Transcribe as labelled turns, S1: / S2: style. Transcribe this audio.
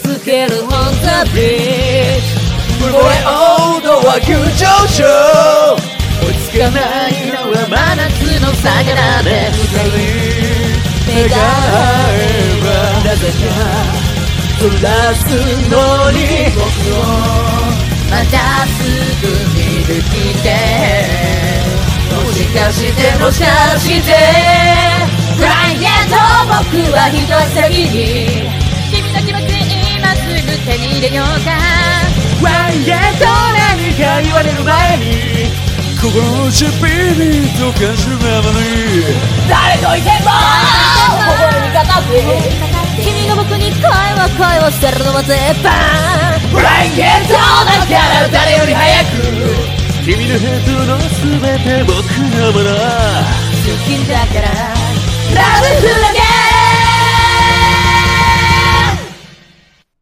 S1: つける on the bridge
S2: これ王道は急上昇
S1: 追いつかないのは真夏の魚で目が合えばなぜか照らすのに僕をまたすぐにできてもしかしてもしかしてクライアント僕は一人に君の気持ち今すぐ手に入れようかクライアント何か言われる前に
S2: 心の内ビビッと感じるままに
S1: 誰といても心にかかって君が僕に恋を捨てるのは絶版ブラインゲットだから誰より早く
S2: 君のヘッドの全て僕のもの
S1: 好きだからラブフラゲ